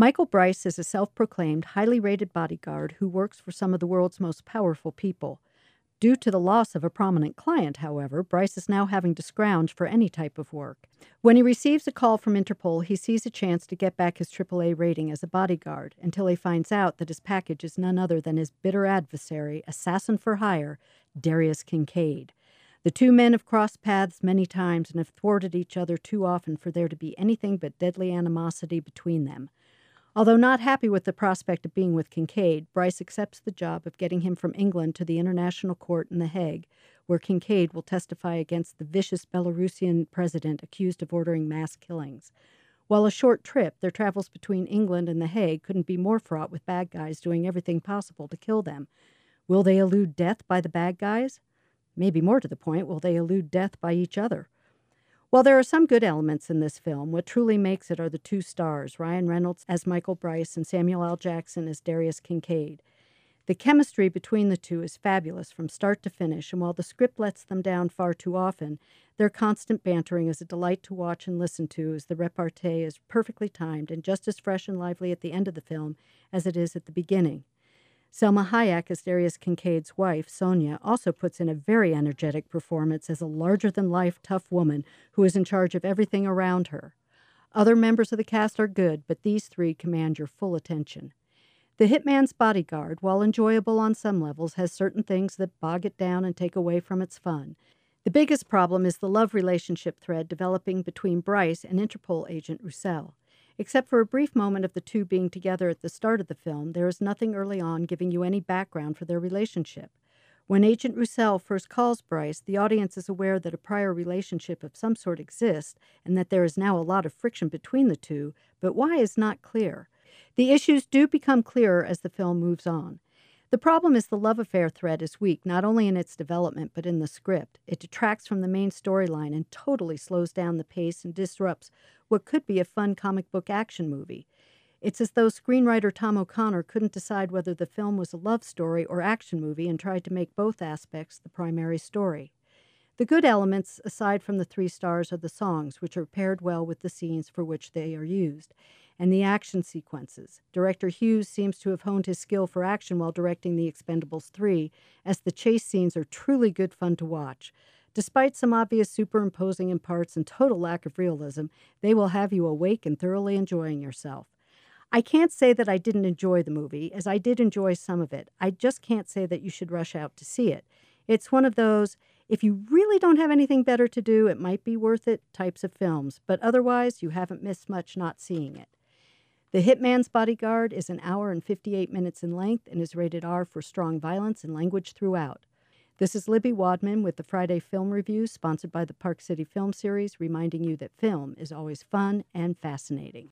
Michael Bryce is a self-proclaimed, highly rated bodyguard who works for some of the world's most powerful people. Due to the loss of a prominent client, however, Bryce is now having to scrounge for any type of work. When he receives a call from Interpol, he sees a chance to get back his AAA rating as a bodyguard until he finds out that his package is none other than his bitter adversary, assassin for hire, Darius Kincaid. The two men have crossed paths many times and have thwarted each other too often for there to be anything but deadly animosity between them. Although not happy with the prospect of being with Kincaid, Bryce accepts the job of getting him from England to the International Court in The Hague, where Kincaid will testify against the vicious Belarusian president accused of ordering mass killings. While a short trip, their travels between England and The Hague couldn't be more fraught with bad guys doing everything possible to kill them. Will they elude death by the bad guys? Maybe more to the point, will they elude death by each other? While there are some good elements in this film, what truly makes it are the two stars, Ryan Reynolds as Michael Bryce and Samuel L. Jackson as Darius Kincaid. The chemistry between the two is fabulous from start to finish, and while the script lets them down far too often, their constant bantering is a delight to watch and listen to, as the repartee is perfectly timed and just as fresh and lively at the end of the film as it is at the beginning. Selma Hayek as Darius Kincaid's wife, Sonia, also puts in a very energetic performance as a larger-than-life tough woman who is in charge of everything around her. Other members of the cast are good, but these three command your full attention. The Hitman's Bodyguard, while enjoyable on some levels, has certain things that bog it down and take away from its fun. The biggest problem is the love relationship thread developing between Bryce and Interpol agent Roussel. Except for a brief moment of the two being together at the start of the film, there is nothing early on giving you any background for their relationship. When Agent Roussel first calls Bryce, the audience is aware that a prior relationship of some sort exists and that there is now a lot of friction between the two, but why is not clear. The issues do become clearer as the film moves on. The problem is the love affair thread is weak, not only in its development, but in the script. It detracts from the main storyline and totally slows down the pace and disrupts what could be a fun comic book action movie. It's as though screenwriter Tom O'Connor couldn't decide whether the film was a love story or action movie and tried to make both aspects the primary story. The good elements, aside from the three stars, are the songs, which are paired well with the scenes for which they are used, and the action sequences. Director Hughes seems to have honed his skill for action while directing The Expendables 3, as the chase scenes are truly good fun to watch. Despite some obvious superimposing in parts and total lack of realism, they will have you awake and thoroughly enjoying yourself. I can't say that I didn't enjoy the movie, as I did enjoy some of it. I just can't say that you should rush out to see it. It's one of those, if you really don't have anything better to do, it might be worth it types of films, but otherwise you haven't missed much not seeing it. The Hitman's Bodyguard is an hour and 58 minutes in length and is rated R for strong violence and language throughout. This is Libby Wadman with the Friday Film Review, sponsored by the Park City Film Series, reminding you that film is always fun and fascinating.